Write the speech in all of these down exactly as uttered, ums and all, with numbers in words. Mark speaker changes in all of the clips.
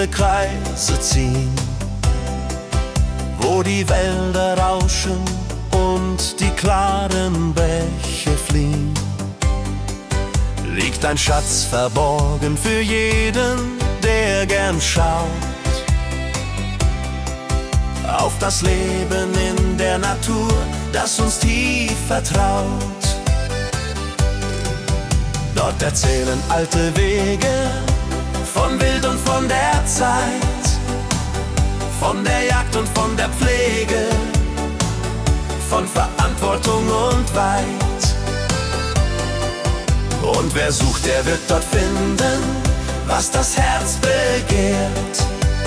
Speaker 1: ihre Kreise ziehen, wo die Wälder rauschen und die klaren Bäche fliehen, liegt ein Schatz verborgen für jeden, der gern schaut auf das Leben in der Natur, das uns tief vertraut. Dort erzählen alte Wege von Wild und von der Zeit, von der Jagd und von der Pflege, von Verantwortung und Weit. Und wer sucht, der wird dort finden, was das Herz begehrt.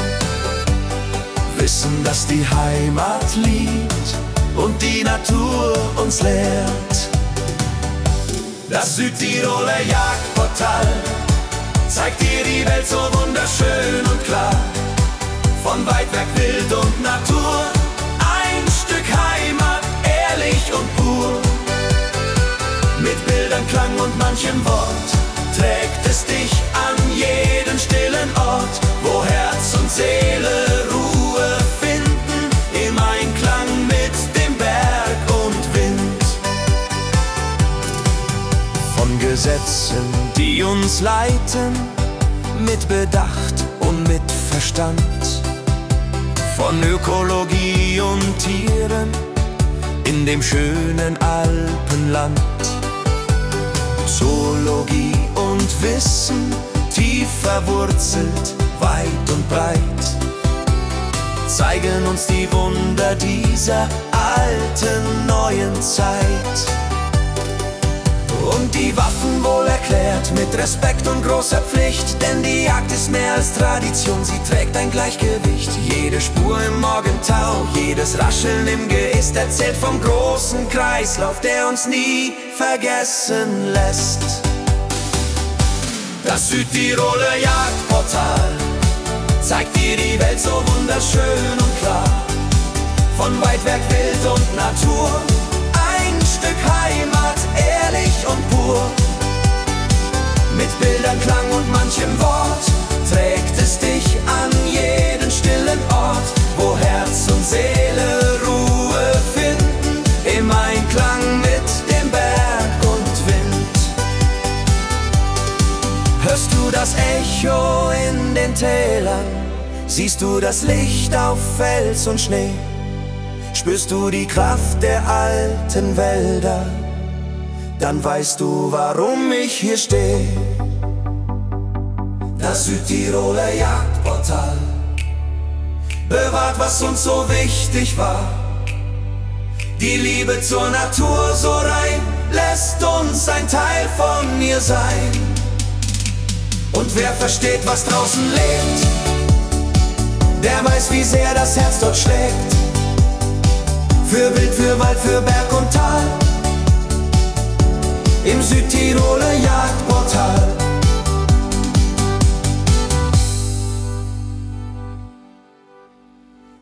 Speaker 1: Wissen, dass die Heimat liebt und die Natur uns lehrt. Das Südtiroler Jagdportal zeigt dir die Welt so wunderschön und klar. Von weit weg Wild und Natur, ein Stück Heimat, ehrlich und pur. Mit Bildern, Klang und manchem Wort trägt es dich an jeden stillen Ort, wo Herz und Seele Ruhe finden, im Einklang mit dem Berg und Wind. Von Gesetzen, die uns leiten, mit Bedacht und mit Verstand, von Ökologie und Tieren in dem schönen Alpenland. Zoologie und Wissen, tief verwurzelt, weit und breit, zeigen uns die Wunder dieser alten, neuen Zeit. Und die Waffen wohl erklärt, mit Respekt und großer Pflicht, denn die Jagd ist mehr als Tradition, sie trägt ein Gleichgewicht. Jede Spur im Morgentau, jedes Rascheln im Geäst erzählt vom großen Kreislauf, der uns nie vergessen lässt. Das Südtiroler Jagdportal zeigt dir die Welt so wunderschön und klar. Von weit weg Wild und Natur, ein Stück Heimat, ehrlich und pur. Mit Bildern, Klang und manchem Wort trägt es dich an jeden stillen Ort, wo Herz und Seele Ruhe finden, im Einklang mit dem Berg und Wind. Hörst du das Echo in den Tälern? Siehst du das Licht auf Fels und Schnee? Spürst du die Kraft der alten Wälder? Dann weißt du, warum ich hier stehe. Das Südtiroler Jagdportal bewahrt, was uns so wichtig war. Die Liebe zur Natur so rein, lässt uns ein Teil von ihr sein. Und wer versteht, was draußen lebt, der weiß, wie sehr das Herz dort schlägt. Für Wild, für Wald, für Berg